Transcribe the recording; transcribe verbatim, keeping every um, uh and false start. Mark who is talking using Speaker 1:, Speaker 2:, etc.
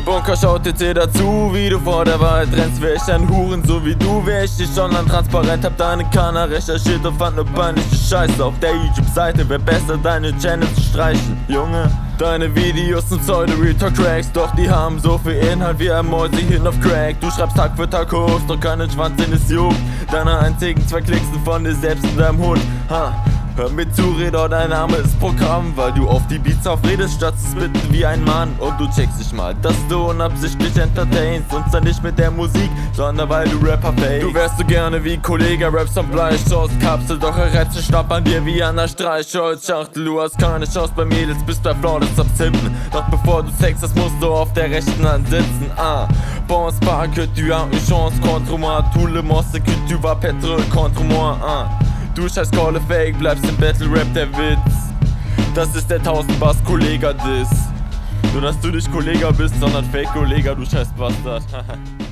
Speaker 1: Bunker schaut T T dazu, wie du vor der Wahl rennst. Wär ich ein Huren, so wie du, wär ich dich online transparent. Hab deine Kanal recherchiert und fand ne peinliche Scheiße auf der YouTube-Seite. Wär besser, deine Channel zu streichen, Junge. Deine Videos sind Pseudo-Real-Talk-Cracks, doch die haben so viel Inhalt wie ein Mäusehirn auf Crack. Du schreibst Tag für Tag Host, doch keinen Schwanz, den es juckt. Deine einzigen zwei Klicks sind von dir selbst und deinem Hund. Ha. Hör mir zu, Redor, dein Name ist Programm, weil du auf die Beats aufredest, statt zu spitten wie ein Mann. Und du checkst nicht mal, dass du unabsichtlich entertainst, und zwar nicht mit der Musik, sondern weil du Rapper fakest. Du wärst so gerne wie Kollege, rappst am Fleisch aus Kapsel, doch errätst den Schnapp an dir wie an der Streichholzschachtel. Du hast keine Chance bei Mädels, bist bei Flawless am Sippen. Doch bevor du sexest, musst du auf der rechten Hand sitzen. Ah, pense pas que tu as une chance contre moi, tout le monde sait que tu vas péter contre moi. Ah. Du scheiß Call Fake, bleibst im Battle Rap der Witz. Das ist der tausend Bass Kollega Diss. Nur dass du nicht Kollega bist, sondern Fake Kollega, du scheiß Bastard.